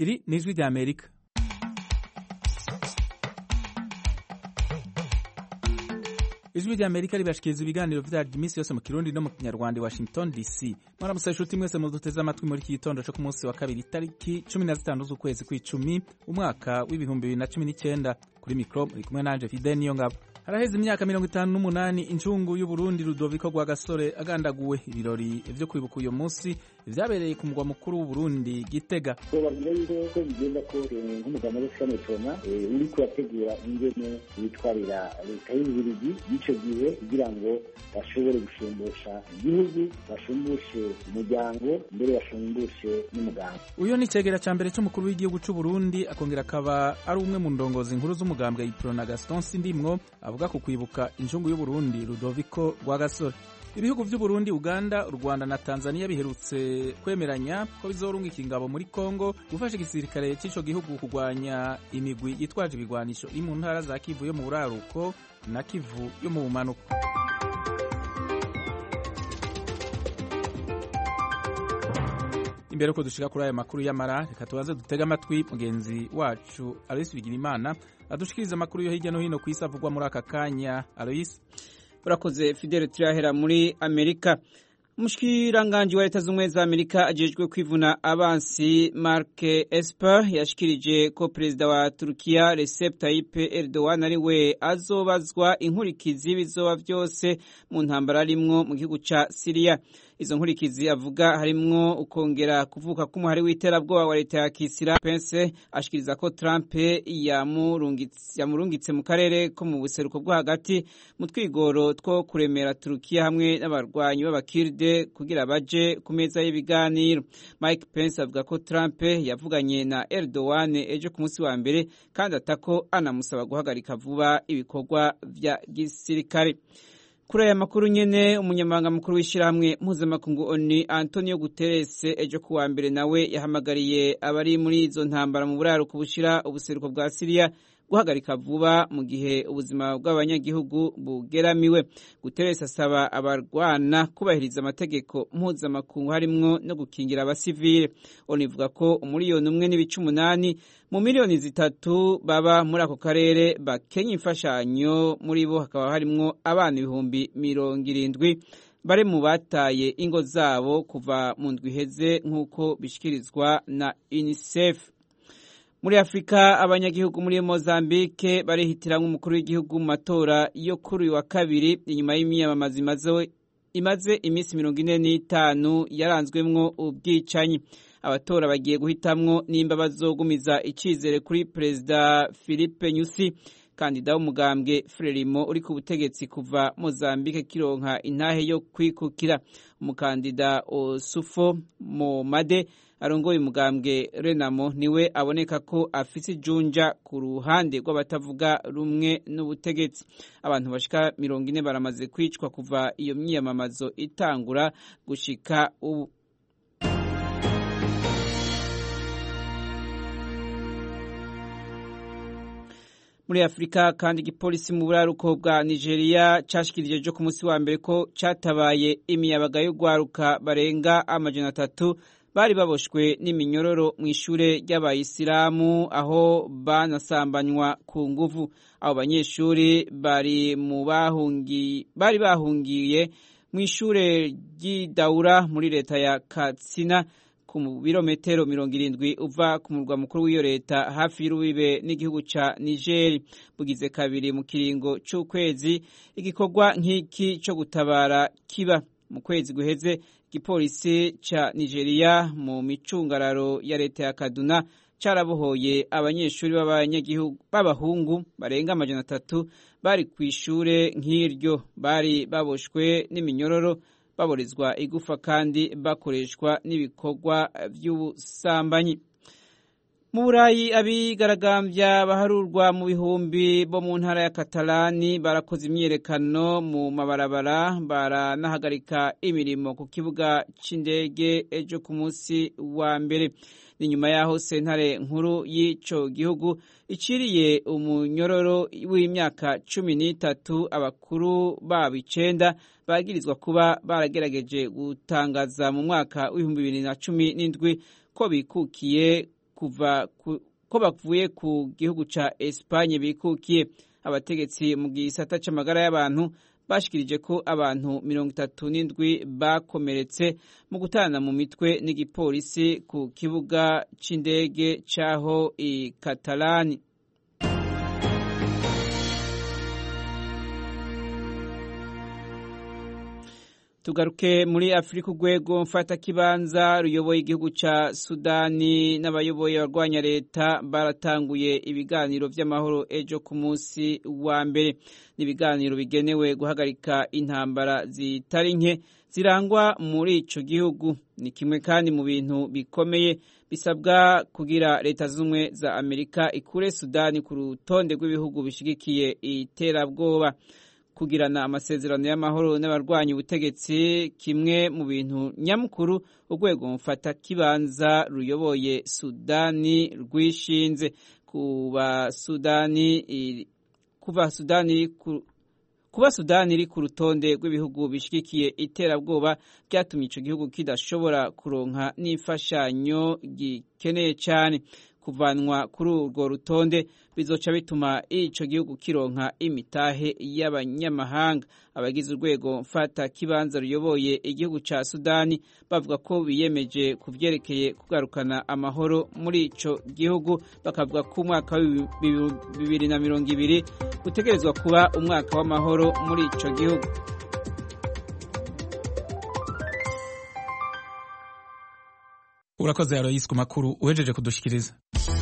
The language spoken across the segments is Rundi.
Iri ni ijwi ry'Amerika. Ijwi ry'Amerika ribashikiriza ibiganiro vyaryo iminsi yose mu Kirundi no mu Kinyarwanda i Washington DC. Mwaramutse inshuti mwese muduteze amatwi muri iki gitondo cyo ku munsi wa kabiri itariki 15 z'ukwezi kw'icumi umwaka w'2019. Kuri mikro muri kumwe nanje Fidel Niyongabo. Haraheze imyaka 58 incungu y'u Burundi Rudoviko Rwagasore agandaguwe. Ibirori vyo kwibuka uyu munsi vyabereye ku mugwa mukuru w'u Burundi Gitega. Babwira yuko ko bigenda ko nk'umugabo w'Ishyano Tona uri kubategura ingene yitwarira leta y'Uburundi yico gihe kugira ngo bashobore gushumbusha igihugu, bashumbushe umuryango, mbere bashumbushe n'umuganga. Uyo ni cegera ca mbere c'umukuru w'igihugu c'u Burundi, akongera akaba ari umwe mu ndongozi nkuru z'umugambwe Iprona Gaston Sindimwo avuga ku kwibuka incungu y'u Burundi Rudoviko Rwagasore. Ibihugu vy'u Burundi, Uganda, u Rwanda na Tanzania biherutse kwemeranya ko bizorungika ingabo muri Kongo gufasha igisirikare c'ico gihugu kugwanya imigwi yitwaje ibigwanisho iri mu ntara za Kivu yo mu buraruko na Kivu yo mu bumanuko. Imbere ko dushika kuri aya makuru y'amara, reka tubanze dutega amatwi mugenzi wacu Alois Bigirimana adushikiriza amakuru yo hirya no hino kw'isi avugwa muri aka kanya. Alois. Urakoze Fidel. Turahera muri Amerika. Umushikiranganje wa Leta z'Ubumwe za Amerika ajejwe kwivuna abansi Mark Esper yashikirije ko perezida wa Turkiya Recep Tayyip Erdogan ari we azobazwa inkurikizi bizoba vyose mu ntambara arimwo mu gihugu ca Syria. Izo nkurikizi avuga harimwo ukongera kuvuka k'umuhari w'iterabwoba wa leta ya Kisira. Pence ashikiriza ko Trump yamurungitse mu karere ko mu buseruko bwo hagati mu twigoro two kuremera Turkiya hamwe n'abarwanyi b'abakirde kugira baje ku meza y'ibiganiro. Mike Pence avuga ko Trump yavuganye na Erdogan ejo ku munsi wa mbere kandi atako anamusaba guhagarika vuba ibikorwa vya gisirikare. Kuri aya makuru nyene, umunyamabanga mukuru w'ishirahamwe mpuzamakungu ONU Antonio Guterres ejo kuwa mbere nawe yahamagariye abari muri izo ntambara mu buraruko bushira ubuseruko bwa Syria guhagarika vuba mu gihe ubuzima bw'abanyagihugu bugeramiwe. Guterres asaba abarwana kubahiriza amategeko mpuzamakungu harimwo no gukingira abasivile. ONU ivuga ko umuriyoni umwe n'ibice 8 mu miliyoni 3 baba muri ako karere bakenye imfashanyo, muri bo hakaba harimwo abana 70,000 bari mu bataye ingo zabo kuva mu ndwi iheze nk'uko bishikirizwa na UNICEF. Muri Afrika, abanyagihugu muri Mozambique barihitiramwo umukuru w'igihugu mu matora yo kuri wa kabiri inyuma y'imyamamazo imaze imisi 45 yaranzwemwo ubwicanyi. Abatora bagiye guhitamwo nimba bazogumiza icizere kuri Perezida Filipe Nyusi, kandida w'umugambwe Frelimo uri ku butegetsi kuva Mozambique kironka intahe yo kwikukira. Umukandida Osufo Momade arongoye umugambwe Renamo niwe aboneka ko afise ijunja ku ruhande rw'abatavuga rumwe n'ubutegetsi. Abantu bashika 40 baramaze kwicwa kuva iyo myiyamamazo itangura gushika ubu. Muri Afrika kandi igipolisi mu buraruko bwa Nigeria cashikirije ejo ku munsi wa mbere ko catabaye imiyabaga yo gwaruka barenga 300 bari baboshwe n'iminyororo mu ishure ry'abayisilamu aho banasambanywa ku nguvu. Abo banyeshuri bari bahungiye mu ishure ry'Idaura muri leta ya Katsina ku birometero 70 uva ku murwa mukuru w'iyo leta hafi y'urubibe n'igihugu ca Niger. Bugize kabiri mu kiringo c'ukwezi igikorwa nk'iki co gutabara kiba. Mu kwezi guheze igipolisi ca Nigeria mu micungararo ya leta ya Kaduna carabohoye abanyeshuri b'abanyagihugu b'abahungu barenga 300 bari kw'ishure nk'iryo, bari baboshwe n'iminyororo baborezwa igufa kandi bakoreshwa n'ibikorwa vy'ubusambanyi. Mu Burayi, abigaragambya baharurwa mu bihumbi bo mu ntara ya Katalani barakoze imyiyerekano mu mabarabara, baranahagarika imirimo ku kibuga c'indege ejo ku munsi wa mbere. Ni nyuma yaho sentare nkuru y'ico gihugu iciriye umunyororo w'imyaka 13 abakuru babo 9 bagirizwa kuba baragerageje gutangaza mu mwaka w'2017 ko bikukiye ko bavuye ku gihugu ca Espagne bikukiye. Abategetsi mu gisata c'amagara y'abantu bashikirije ko abantu 37 bakomeretse mu gutana mu mitwe n'igipolisi ku kibuga c'indege caho i Catalani. Tugaruke muri Afrika, urwego mfatakibanza ruyoboye igihugu ca Sudani n'abayoboye abarwanya leta baratanguye ibiganiro vy'amahoro ejo ku munsi wa mbere. N'ibiganiro bigenewe guhagarika intambara zitari nke zirangwa muri ico gihugu. Ni kimwe kandi mu bintu bikomeye bisabwa kugira leta z'ubumwe za Amerika ikure Sudani ku rutonde rw'ibihugu bishigikiye iterabwoba. Kugirana amasezerano y'amahoro n'abarwanya ubutegetsi kimwe mu bintu nyamukuru urwego mfatakibanza ruyoboye Sudani rwishinze. Kuba Sudani iri ku rutonde rw'ibihugu bishigikiye iterabwoba byatumye ico gihugu kidashobora kuronka n'imfashanyo gikeneye cyane. Kuvanwa kuri urwo rutonde bizoca bituma ico gihugu kironka imitahe y'abanyamahanga. Abagize urwego mfata kibanza ruyoboye igihugu ca Sudani bavuga ko biyemeje kuvyerekeye kugarukana amahoro muri ico gihugu, bakavuga ko umwaka wa 2020 utegerezwa kuba umwaka w'amahoro muri ico gihugu. Urakoze Aloysi ku makuru uhejeje kudushikiriza.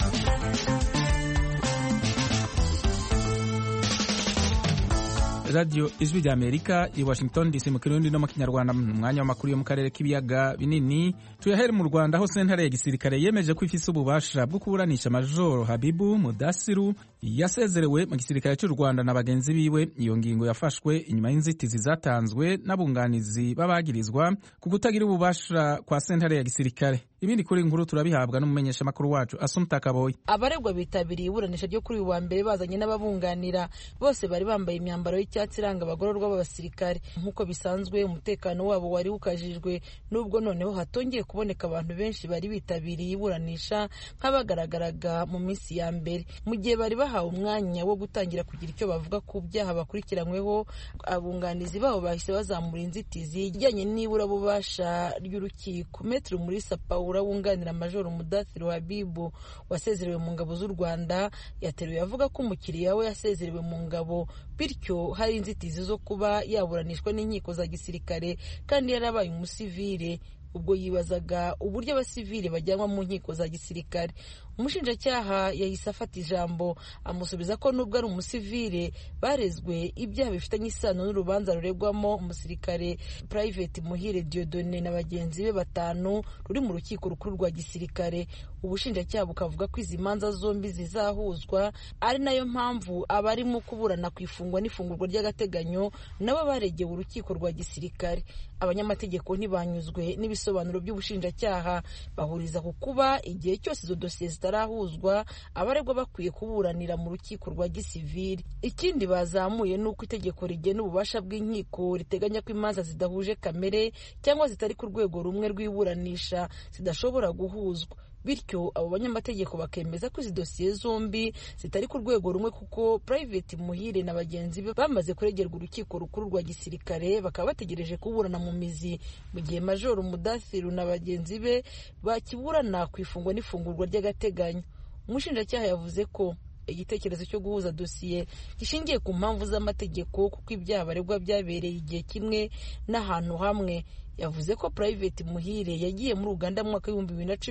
Radio Ijwi rya Amerika i Washington DC mu Kirundi no mu Kinyarwanda, mu mwanya w'amakuru yo mu karere k'ibiyaga binini. Tuyahere mu Rwanda aho sentare ya gisirikare yemeje ko ifise ububasha bwo kuburanisha Major Habibu Mudasiru yasezerewe mu gisirikare cy'u Rwanda na bagenzi biwe. Iyo ngingo yafashwe inyuma y'inzitizi zatanzwe n'abunganizi babagirizwa ku kutagira ububasha kwa sentare ya gisirikare. Ibindi kuri inkuru turabihabwa n'umumenyesha makuru wacu Asumta Kaboyi. Abaregwa bitabiriye iburanisha ryo kuri uyu wa mbere bazanye n'ababunganira, bose bari bambaye imyambaro y'icyatsi iranga abagororwa b'abasirikare. Nk'uko bisanzwe umutekano wabo wari ukajijwe, nubwo noneho hatongeye kuboneka abantu benshi bari bitabiriye iburanisha nk'abagaragaraga mu minsi ya mbere. Mu gihe bari bahawe umwanya wo gutangira kugira icyo bavuga ku byaha bakurikiranyweho, abunganizi babo bahise bazamura inzitizi ijyanye n'ibura bubasha ry'urukiko. Maître Umulisa Paul wunganira Major Mudasiru Habibu wasezerewe mu ngabo z'u Rwanda yateruye avuga ko umukiriya we yasezerewe mu ngabo, bityo hari inzitizi zo kuba yaburanishwa n'inkiko za gisirikare kandi yarabaye umusivile. Ubwo yibazaga uburyo abasivile bajyanwa mu nkiko za gisirikare. Umushinjacyaha yahise afata ijambo amusubiza ko nubwo ari umusivile barezwe ibyaha bifitanye isano n'urubanza ruregwamo umusirikare Private Muhire Dieudonné na bagenzi be 5 ruri mu rukiko rukuru rwa gisirikare. Ubushinjacyaha bukavuga ko izi manza zombi zizahuzwa, ari nayo mpamvu abarimo kuburana ku ifungwa n'ifungurwa ry'agateganyo nabo baregewe urukiko rwa gisirikare. Abanyamategeko ntibanyuzwe n'ibisobanuro by'ubushinjacyaha, bahuriza ku kuba igihe cyose izo dosiye zitarahuzwa abaregwa bakwiye kuburanira mu rukiko rwa gisivili. Ikindi bazamuye nuko itegeko rigena ububasha bw'inkiko riteganya ko imanza zidahuje kamere cyangwa zitari ku rwego rumwe rw'iburanisha zidashobora guhuzwa. Bityo abo banyamategeko bakemeza ko izi dosiye zombi zitari ku rwego rumwe kuko Private Muhire na bagenzi be bamaze kuregerwa urukiko rukuru rwa gisirikare, bakaba bategereje kuburana mu mizi, mu gihe Major Mudasiru na bagenzi be bakiburana ku ifungwa n'ifungurwa ry'agateganyo. Umushinjacyaha yavuze ko igitekerezo cyo guhuza dosiye gishingiye ku mpamvu z'amategeko kuko ibyaha baregwa byabereye igihe kimwe n'ahantu hamwe. Yavuze ko Private Muhire yagiye muri Uganda mu mwaka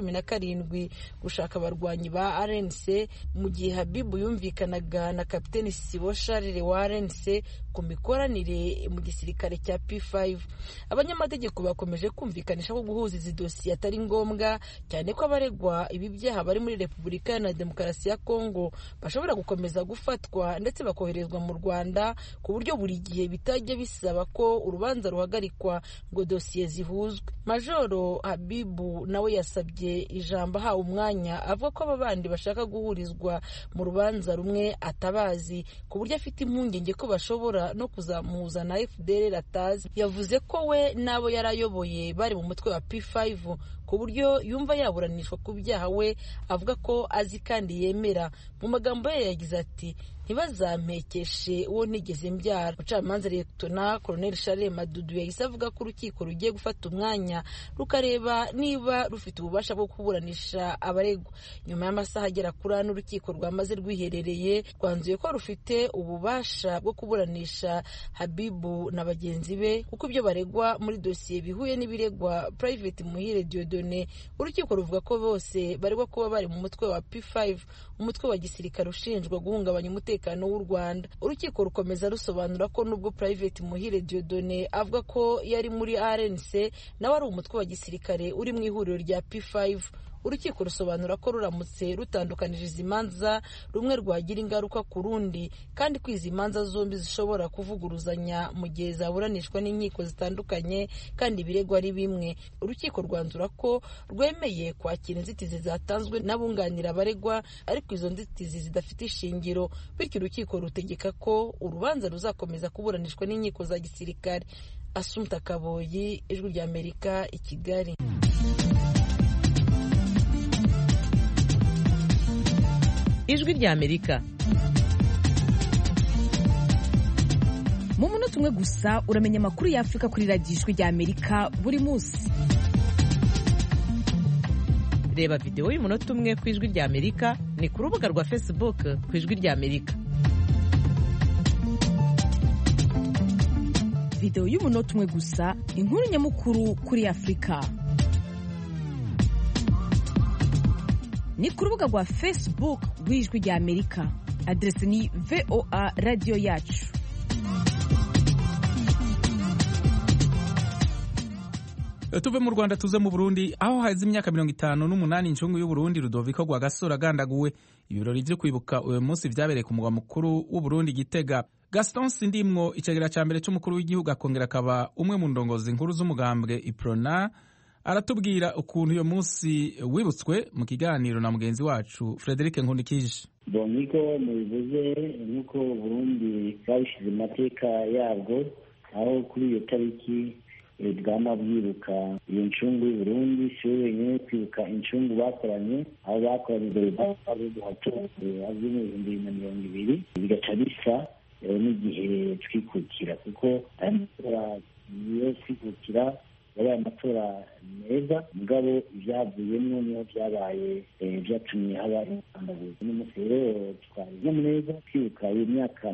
w'2017 gushaka abarwanyi ba RNC, mu gihe Habibu yumvikanaga na Kapiteni Sibo Charles wa RNC ku mikoranire mu gisirikare cya P5. Abanyamategeko bakomeje kumvikanisha ko guhuza izi dosiye atari ngombwa, cyane ko abaregwa ibi byaha bari muri Repubulika ya Demokarasi ya Kongo bashobora gukomeza gufatwa ndetse bakoherezwa mu Rwanda, ku buryo buri gihe bitajya bisaba ko urubanza ruhagarikwa ngo dosiye dosiye zihuzwe. Majoro Habibu nawe yasabye ijambo ahawe umwanya, avuga ko aba bandi bashaka guhurizwa mu rubanza rumwe atabazi, ku buryo afite impungenge ko bashobora no kuzamuhuza na FDLR atazi. Yavuze ko we n'abo yarayoboye bari mu mutwe wa P5 ku buryo yumva yaburanishwa ku byaha we avuga ko azi kandi yemera. Mu magambo ye yagize ati ntibazampekeshe uwo nigeze mbyara. Umucamanza Lt Colonel Charles Madudu yahise avuga ko urukiko rugiye gufata umwanya rukareba niba rufite ububasha bwo kuburanisha abaregwa. Nyuma y'amasaha agera kuri ane urukiko rwamaze rwiherereye rwanzuye ko rufite ububasha bwo kuburanisha Habibu na bagenzi be kuko ibyo baregwa muri dosiye bihuye n'ibiregwa Private Muhire Dieudonné. Urukiko ruvuga ko bose baregwa kuba bari mu mutwe wa P5, umutwe wa gisirikare ushinjwa guhungabanya umutekano w'u Rwanda. Urukiko rukomeza rusobanura ko nubwo Private Muhire Dieudonné avuga ko yari muri RNC, nawe ari umutwe wa gisirikare uri mu ihuriro rya P5. Urukiko rusobanura ko ruramutse rutandukanije izi manza rumwe rwagira ingaruka ku rundi, kandi ko izi manza zombi zishobora kuvuguruzanya mu gihe zaburanishwa n'inkiko zitandukanye kandi ibiregwa ari bimwe. Urukiko rwanzura ko rwemeye kwakira inzitizi zatanzwe n'abunganira abaregwa, ariko izo nzitizi zidafite ishingiro, bityo urukiko rutegeka ko urubanza ruzakomeza kuburanishwa n'inkiko za gisirikare. Assumpta Kaboyi, Ijwi rya Amerika, i Kigali. Ijwi rya Amerika. Mu munota umwe gusa uramenya amakuru ya Afrika kuri radiyo Ijwi rya Amerika buri munsi. Reba video y'umunota umwe ku Ijwi rya Amerika ni ku rubuga rwa Facebook ku Ijwi rya Amerika. Video y'umunota umwe gusa, inkuru nyamukuru kuri Afrika. Ni ku rubuga rwa Facebook rw'Ijwi rya Amerika. Adresi ni VOA Radio Yacu. Tuve mu Rwanda tuze mu Burundi, aho haize imyaka 58 incungu y'u Burundi Rudoviko Rwagasore agandaguwe. Ibirori vyo kwibuka uyu munsi vyabereye ku mugwa mukuru w'u Burundi Gitega. Gaston Sindimwo, icegera ca mbere c'umukuru w'igihugu akongera akaba umwe mu ndongozi nkuru z'umugambwe Iprona, aratubwira ukuntu uyu munsi wibutswe mu kiganiro na mugenzi wacu Frederic Nkundikije. Boniko mubivuze nuko Burundi babishize amateka yabwo, aho kuri iyo tariki bwama bwibuka iyo ncungu y'Uburundi, si wenyine kwibuka incungu bakoranye, aho bakoranye azwi mu 2020 bigaca bisa n'igihe twikukira, kuko amatora yo kwikukira yabaye amatora meza, mugabo ivyavuyemwo niho vyabaye vyatumye haba itangazo. N'umunsi rero twari neza kwibuka iyo myaka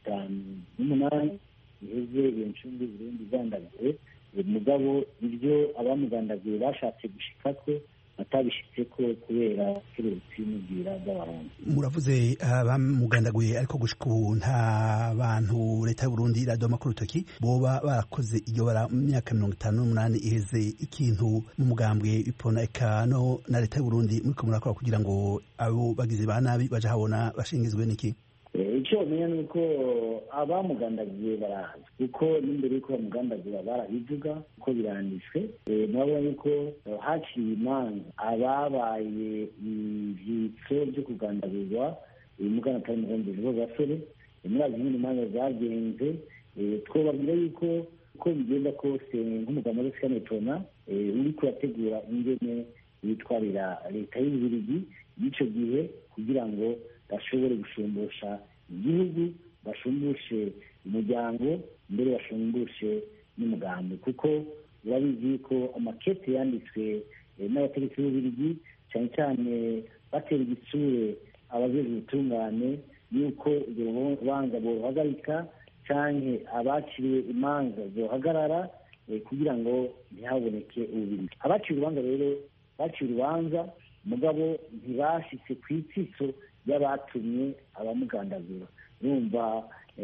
58 iheze iyo ncungu y'Uburundi igandaguwe, mugabo ibyo abamugandaguye bashatse gushikako batabishitseko kubera keretse n'ubwira bw'abarundi. Muravuze abamugandaguye, ariko gushika ubu nta bantu leta y'Uburundi iradoma ku rutoki boba barakoze iryo bara mu myaka 58 iheze ikintu mu mugambwe Iprona eka no na leta y'Uburundi muriko murakora kugira ngo abo bagizi ba nabi baje habona bashingizwe n'iki? Icyo menya ni uko abamugandagiye barahazi, kuko n'imbere y'uko bamugandagira barabivuga ko biranditswe. Murabona ko haciye imanza ababaye ivyitso vyo kugandagurwa mugana atari mugambi Rwagasore, murazi nyine imanza zagenze. Twobabwira yuko uko bigenda kose nk'umugabo w'ishyaka Iprona uriko urategura ingene yitwarira leta y'Ububiligi y'icyo gihe kugira ngo bashobore gushumbusha igihugu, bashumbushe umuryango, mbere bashumbushe n'umugambi, kuko urabizi ko amakete yanditswe n'abategetsi b'Ububiligi cyane cyane batera igitsure abajejwe ubutungane yuko urwo rubanza boruhagarika canke abaciriwe imanza zohagarara kugira ngo ntihaboneke Ububiligi. Abaciye urubanza rero baciye urubanza, mugabo ntibashitse ku itsitso y'abatumye abamugandagura. Urumva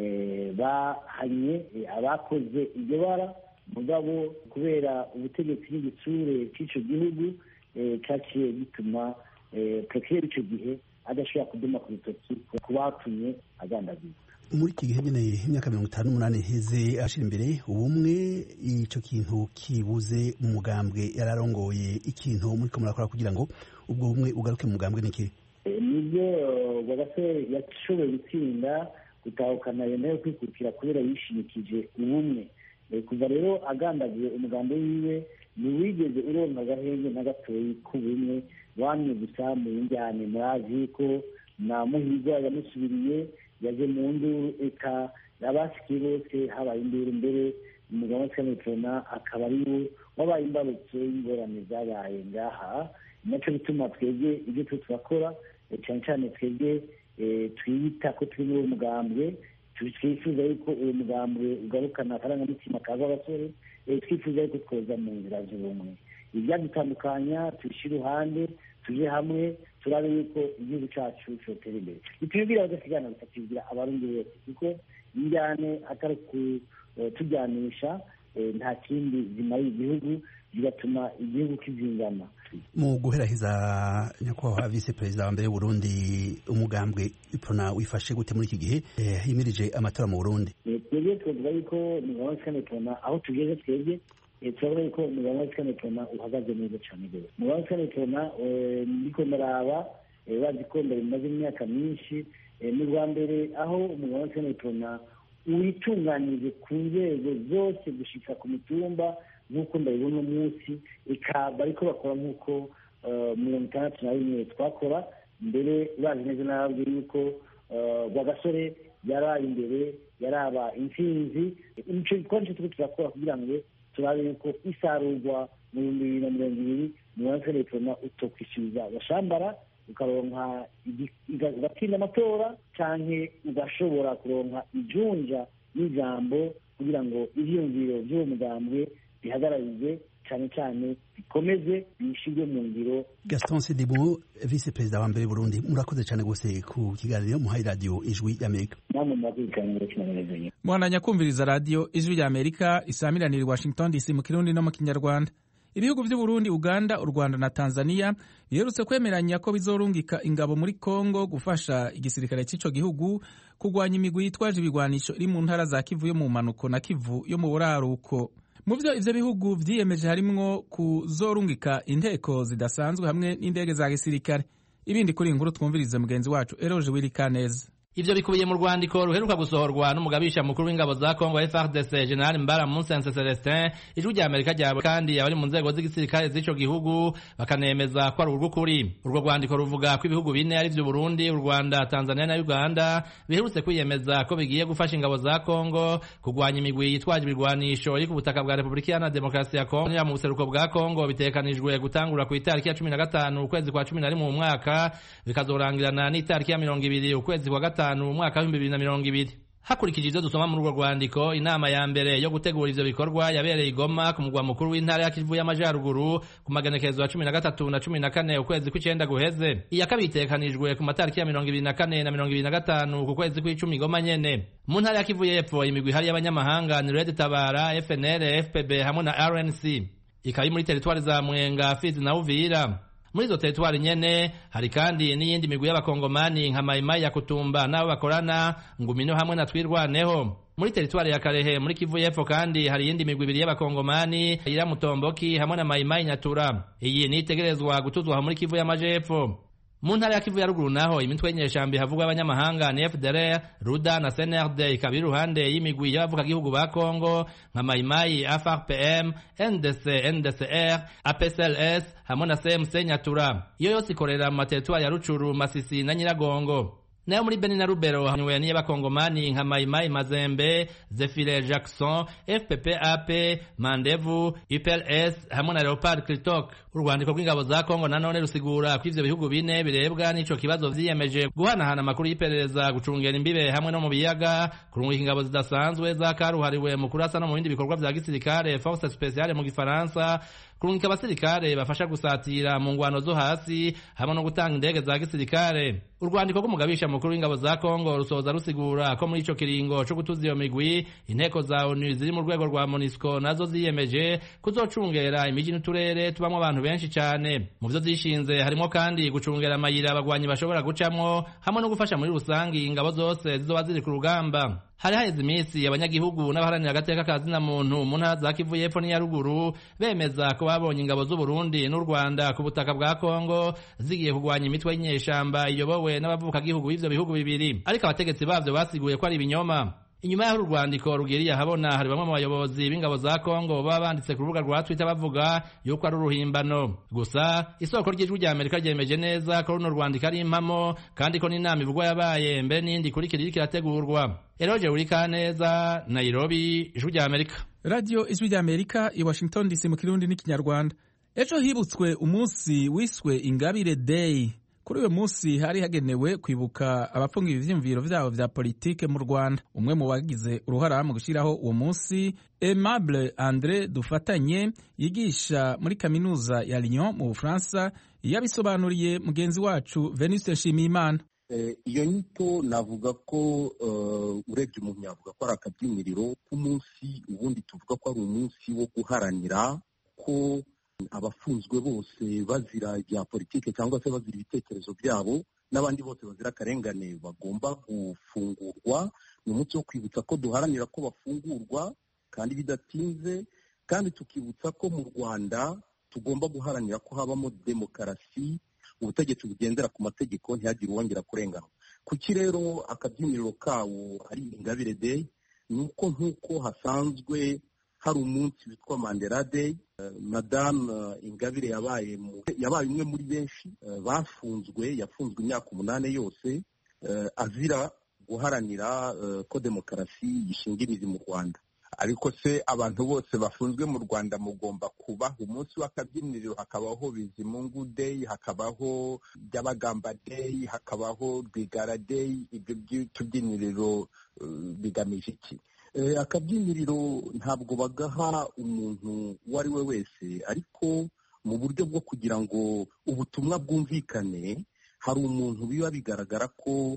bahanye abakoze iryo bara, mugabo kubera ubutegetsi n'igitsure cy'ico gihugu caciye gituma procureur ico gihe adashobora kuduma ku rutoki ku batumye agandagurwa. muri iki gihe nyine imyaka 58 iheze ashira imbere ubumwe ico kintu kibuze mu mugambwe yararongoye ikintu muri ko murakora kugira ngo ubwo bumwe ugaruke mu mugambwe niki nibyo bagase yashoboye gutsinda gutahukana yemeye kwikukira kubera yishimikije ubumwe kuva rero agandagiye umugambi wiwe niwigeze uronka agahenge na gatoyi k'ubumwe wamye gusa mu njyane murazi ko na Muhirwa yamusubiriye yaje mu nduru eka abasikiye bose habaye induru mbere umugabo w'Ikanetona akaba ariwe wabaye imbarutso y'ingorane zabaye ngaha nacyo bituma twebwe ibyo turakora cyane cyane twebwe twiyita ko turi muri umugambwe twifuza yuko uwo mugambwe ugarukana akarangamutima kaza abasore twifuza yuko twoza mu nzira z'ubumwe ibyadutandukanya tubishyire iruhande tuje hamwe turabe yuko igihugu cyacu cyotera imbere bitubwira badasigana bitakibwira abarundi bose kuko injyane atari kutujyanisha nta kindi zimara igihugu bigatuma igihugu kizingama mu guherahiza nyakubahwa vice perezida wa mbere w'Uburundi umugambwe Iprona wifashe gute muri iki gihe himirije amatora mu Burundi twebwe twavuga yuko umugabo w'Ikanetona aho tugeze twebwe turabona yuko umugabo w'Ikanetona uhagaze neza cyane rwose umugabo w'Ikanetona ndiko ndaraba bazi ko mbere bimaze imyaka myinshi mu rwa mbere aho umugabo w'Ikanetona witunganije ku nzego zose gushika ku mitumba nk'uko ndabibona umunsi ikaba ariko bakora nk'uko 61 twakora mbere bazi neza n'ababwira yuko Rwagasore yaraye imbere yaraba intsinzi icyo gikorwa cyo turakora kugira ngo turabe yuko isarurwa mu 2020 mu Ikanetona utokwishyuza bashambara ukaronka ugatsinda amatora canke ugashobora kuronka ijunja n'ijambo kugira ngo ivyiyumviro vy'uwo mugambwe bihagararize cyane cyane bikomeze bishirwe mu ngiro. Gaston Sidibou vice perezida wa mbere Burundi murakoze cyane gose ku kiganiro muhaye radio Ijwi y'Amerika. Namwe mwakwikanye cyane. Mwana kumviriza radio Ijwi y'Amerika isamiranira Washington DC mu Kirundi no mu Kinyarwanda. Ibihugu by'u Burundi, Uganda, u Rwanda na Tanzania biherutse kwemeranya ko bizorungika ingabo muri Kongo gufasha igisirikare cy'ico gihugu kugwanya imigwi yitwaje ibigwanisho iri mu ntara za Kivu yo mu manuko na Kivu yo mu buraruko. Mu byo ivyo bihugu vyiyemeje harimwo kuzorungika inteko zidasanzwe hamwe n'indege za gisirikare. Ibindi kuri inkuru twumvirize mugenzi wacu Eroje Wilikaneza. Ivyo bikubiye mu rwandiko ruheruka gusohorwa n'umugabisha mukuru w'ingabo za Kongo FARDC General Mbara Musense Celestin. Ijwi rya Amerika ryabo kandi abari mu nzego z'igisirikare z'ico gihugu bakanemeza ko ari urw'ukuri. Urwo rwandiko ruvuga ko ibihugu bine ari vyo Burundi, u Rwanda, Tanzania na Uganda biherutse kwiyemeza ko bigiye gufasha ingabo za Kongo kugwanya imigwi yitwaje ibigwanisho iri ku butaka bwa Republika Iharanira Demokarasi ya Kongo mu buseruko bwa Kongo bitekanijwe gutangura ku itariki ya 15 ukwezi kwa 11 mu mwaka bikazorangirana n'itariki ya 20 ukwezi kwa mu mwaka wa 2020. Hakurikije ivyo dusoma muri urwo rwandiko, inama ya mbere yo gutegura ivyo bikorwa yabereye i Goma ku mugwa mukuru w'intara ya Kivu y'Amajyaruguru ku magenekezo ya 13 na 14 ukwezi kw'icenda guheze. Iya kabiri itekanijwe ku matariki ya 24 na 25 ku kwezi kw'icumi Goma nyene. Mu ntara ya Kivu y'Epfo imigwi hari y'abanyamahanga ni Red Tabara, FNL, FPB hamwe na RNC. Ikaba muri teritwari za Mwenga, Fizi na Uvira. Muri izo teritwari nyene hari kandi n'iyindi migwi y'abakongomani nka Maimai ya Kutumba n'abo bakorana Ngumino hamwe na Twirwaneho. Muri teritwari ya Karehe muri Kivu y'Epfo kandi hari iyindi migwi ibiri y'abakongomani ira Mutomboki hamwe na Maimai Nyatura. Iyi ni itegerezwa gutuzwa muri Kivu y'Amajepfo. Mu ntara ya Kivu ya ruguru naho imitwe y'inyeshambi havugwa abanyamahanga ni FDLR, Ruda na CNRD ikaba iruhande y'imigwi y'abavuka gihugu ba Kongo nka Maimai, FRPM, NDC, NDCR, APSLS hamwe na CMC Nyatura. Iyo yose ikorera mu materitwari ya Rucuru, Masisi na Nyiragongo. Nayo muri Beni na Rubero hanywe niye bakongomani nka Maimai Mazembe, Zefire Jackson, FPPAP, Mandevu, UPLS hamwe na Leopard Kritok. Urwandiko rw'ingabo za Kongo nanone rusigura ko ivyo bihugu bine birebwa n'ico kibazo vyiyemeje guhanahana amakuru y'iperereza, gucungera imbibe hamwe no mu biyaga, kurungika ingabo zidasanzwe za karuhariwe mu kurasa no mu bindi bikorwa vya gisirikare, Force Spéciale mu Gifaransa, kurungika abasirikare bafasha gusatira mu ngwano zo hasi hamwe no gutanga indege za gisirikare. Urwandiko rw'umugabisha mukuru w'ingabo za Kongo rusoza rusigura ko muri ico kiringo co gutuza iyo migwi inteko za ONU ziri mu rwego rwa MONUSCO nazo ziyemeje kuzocungera imiji n'uturere tubamwo abantu benshi cyane. Mu byo zishinze harimo kandi gucungera amayira abagwanyi bashobora gucamwo hamwe no gufasha muri rusangi ingabo zose zizoba ziri ku rugamba. Hari haheze iminsi abanyagihugu n'abaharanira agateka ka zina muntu mu ntara za Kivu y'Epfo n'iya ruguru bemeza ko babonye ingabo z'u Burundi n'u Rwanda ku butaka bwa Kongo zigiye kugwanya imitwe y'inyeshamba iyobowe n'abavukagihugu b'ivyo bihugu bibiri, ariko abategetsi bavyo basiguye ko ari ibinyoma. Inyuma y'aho urwandiko rugiriye ahabona hari bamwe mu bayobozi b'ingabo za Kongo baba banditse ku rubuga rwa Twitter bavuga yuko ari uruhimbano. Gusa isoko ry'ijwi rya Amerika ryemeje neza ko runo rwandiko ari impamo kandi ko n'inama ivugwa yabaye mbere n'indi kurikira iriko irategurwa. Eroje Urikaneza, Nairobi, ijwi rya Amerika. Radio ijwi rya Amerika i Washington DC mu Kirundi n'Ikinyarwanda. Ejo hibutswe umunsi wiswe Ingabire Day. Kuri uyu munsi hari hagenewe kwibuka abafungiwe ivyiyumviro vyabo vya politike mu Rwanda. Umwe mu bagize uruhara mu gushiraho uwo munsi, Aimable André Dufatanye, yigisha muri kaminuza ya Lyon mu Bufaransa, yabisobanuriye mugenzi wacu Venuste Nshimiyimana. Iyo nyito navuga ko urebye umuntu yavuga ko ari akabyiniriro k'umunsi, ubundi tuvuga ko ari umunsi wo guharanira ko abafunzwe bose bazira ibya politike cyangwa se bazira ibitekerezo byabo n'abandi bose bazira akarengane bagomba gufungurwa. Ni umunsi wo kwibutsa ko duharanira ko bafungurwa kandi bidatinze, kandi tukibutsa ko mu Rwanda tugomba guharanira ko habamo demokarasi, ubutegetsi bugendera ku mategeko, ntihagire uwongera kurengana. Kuki rero akabyiniriro kawo ari Ingabire Day? Nuko nk'uko hasanzwe hari umunsi witwa Mandela Day, Madame Ingabire yabaye umwe muri benshi yafunzwe imyaka 8 yose azira guharanira ko demokarasi yishinga imizi mu Rwanda. Ariko se abantu bose bafunzwe mu Rwanda mugomba kubaha umunsi w'akabyiniriro, hakabaho Bizimungu Day, hakabaho Byabagamba Day, hakabaho Rwigara Day? Ibyo by'utubyiniriro bigamije iki? Akabyiniriro ntabwo bagaha umuntu uwo ari we wese, ariko mu buryo bwo kugira ngo ubutumwa bwumvikane. Hari umuntu biba bigaragara ko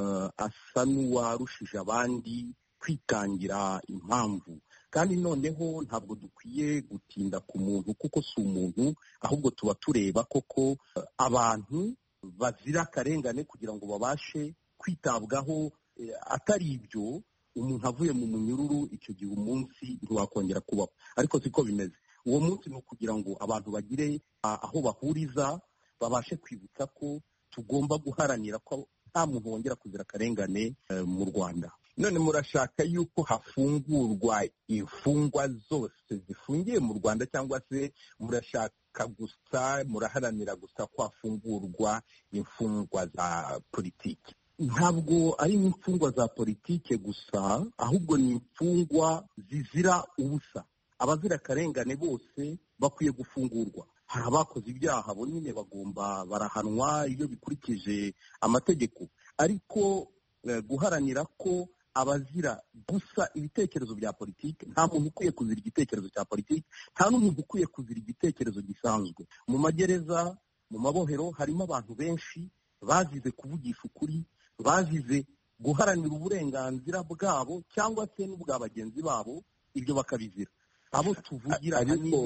asa n'uwarushije abandi kwitangira impamvu, kandi noneho ntabwo dukwiye gutinda ku muntu kuko si umuntu, ahubwo tuba tureba koko abantu bazira akarengane kugira ngo babashe kwitabwaho. Atari ibyo umuntu avuye mu munyururu, icyo gihe umunsi ntiwakongera kubaho. Ariko siko bimeze. Uwo munsi ni ukugira ngo abantu bagire aho bahuriza, babashe kwibutsa ko tugomba guharanira ko nta muntu wongera kuzira akarengane mu Rwanda. None murashaka yuko hafungurwa imfungwa zose zifungiye mu Rwanda, cyangwa se murashaka gusa, muraharanira gusa ko hafungurwa imfungwa za politiki? Ntabwo ari imfungwa za politike gusa, ahubwo ni imfungwa zizira ubusa. Abazira akarengane bose bakwiye gufungurwa. Hari abakoze ibyaha bo nyine barahanwa iyo bikurikije amategeko, ariko guharanira ko abazira gusa ibitekerezo bya politike, nta muntu ukwiye kuzira igitekerezo cya politike, nta n'umuntu ukwiye kuzira igitekerezo gisanzwe. Mu magereza, mu mabohero harimo abantu benshi bazize kuvugisha ukuri, bazize guharanira uburenganzira bwabo cyangwa se n'ubwa bagenzi babo, ibyo bakabizira. Abo tuvugira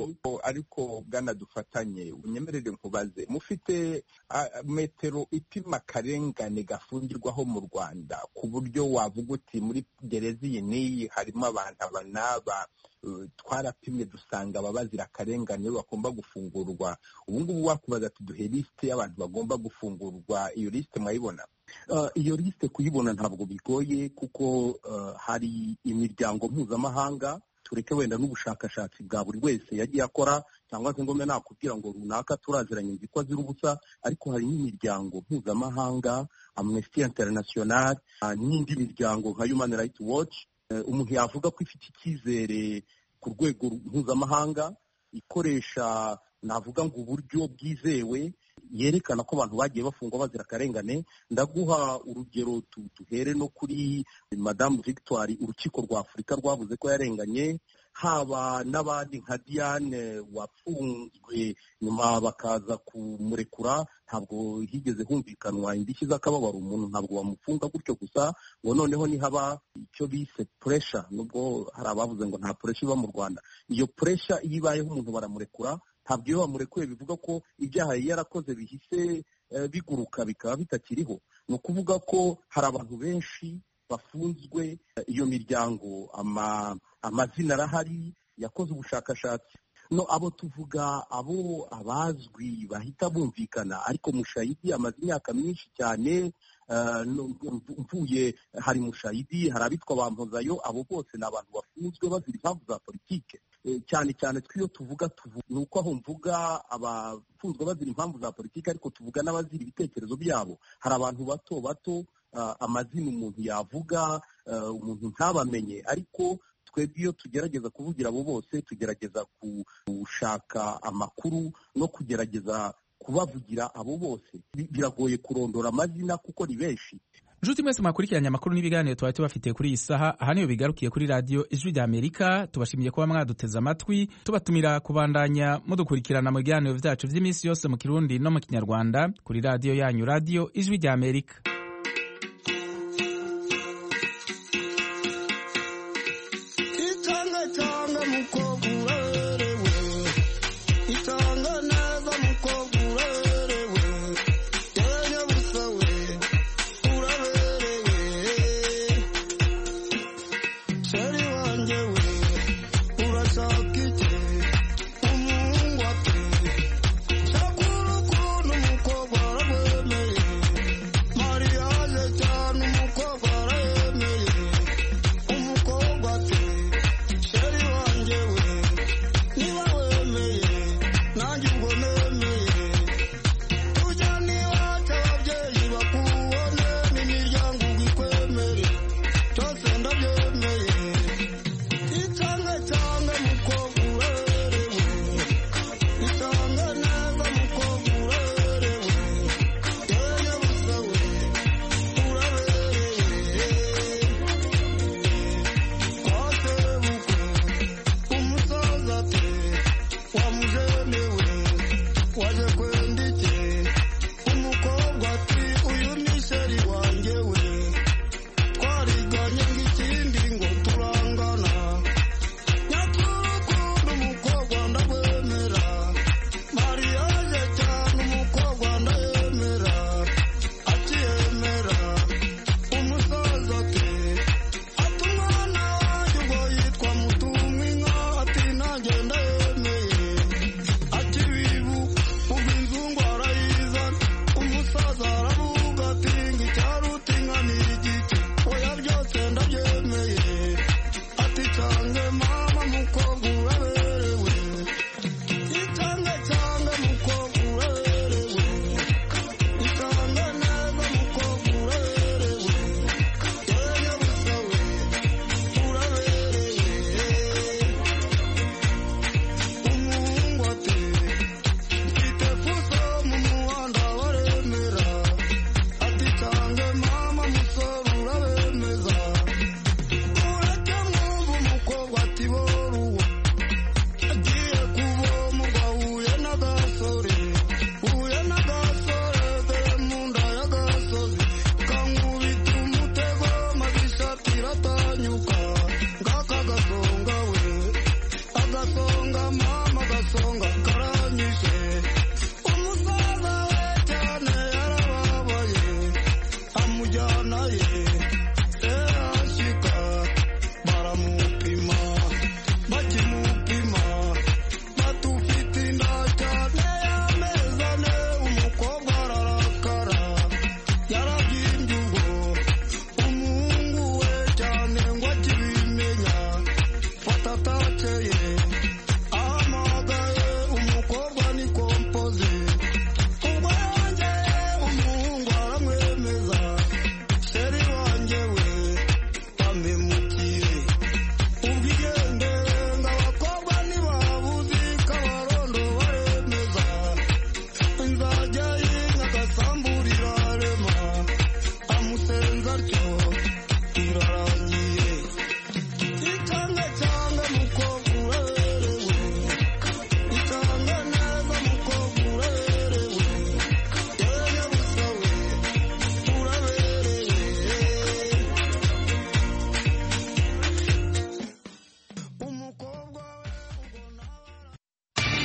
ariko Bwana Dufatanye, unyemerere nkubaze, mufite metero ipima akarengane gafungirwaho mu Rwanda ku buryo wavuga uti muri gereza iyi n'iyi harimo abantu aba n'aba, twarapimye dusanga ababazira akarengane bagomba gufungurwa? Ubu ngubu wakubaza ati duhe lisite y'abantu bagomba gufungurwa, iyo lisite mwayibona? Iyo lisite kuyibona ntabwo bigoye kuko hari imiryango mpuzamahanga, tureke wenda n'ubushakashatsi bwa buri wese yagiye akora, cyangwa se ngome nakubwira ngo runaka turaziranye nzi ko azira ubusa, ariko hari n'imiryango mpuzamahanga, Amnesty International, n'indi miryango nka Human Rights Watch. Umuntu yavuga ko ifite icyizere ku rwego mpuzamahanga, ikoresha navuga ngo uburyo bwizewe, yerekana ko abantu bagiye bafungwa bazira akarengane. Ndaguha urugero duhere no kuri Madame Victoire, urukiko rwa Afurika rwavuze ko yarenganye, haba n'abandi nka Diane wafunzwe nyuma bakaza kumurekura, ntabwo higeze humvikanwa indishyi z'akababaro. Umuntu ntabwo bamufunga gutyo gusa ngo noneho nihaba icyo bise pressure, nubwo hari abavuze ngo nta pressure iba mu Rwanda. Iyo pressure iyo ibayeho umuntu baramurekura, ntabwo iyo bamurekuye bivuga ko ibyaha yarakoze bihise biguruka bikaba bitakiriho. Ni ukuvuga ko hari abantu benshi bafunzwe, iyo miryango amazina arahari, yakoze ubushakashatsi. No, abo tuvuga abo abazwi bahita bumvikana, ariko Mushayidi amaze imyaka myinshi cyane. Mvuye hari Mushayidi, hari abitwa Bampozayo, abo bose ni abantu bafunzwe bazira impamvu za politike. Cyane cyane twiyo tuvuga ni uko aho mvuga abafunzwe bazira impamvu za politike, ariko tuvuga n'abazira ibitekerezo byabo. Hari abantu bato bato amazina umuntu yavuga umuntu ntabamenye, ariko twebwe iyo tugerageza kuvugira abo bose tugerageza gushaka amakuru no kugerageza kubavugira abo bose. Biragoye kurondora amazina kuko ni benshi. Nshuti mwese mwakurikiranye amakuru n'ibiganiro twari tubafitiye kuri iyi saha, aha niyo bigarukiye kuri radiyo Ijwi ry'Amerika. Tubashimiye kuba mwaduteze amatwi, tubatumira kubandanya mudukurikirana mu biganiro byacu by'iminsi yose mu Kirundi no mu Kinyarwanda kuri radiyo yanyu, radiyo Ijwi ry'Amerika. Itanga mukobwa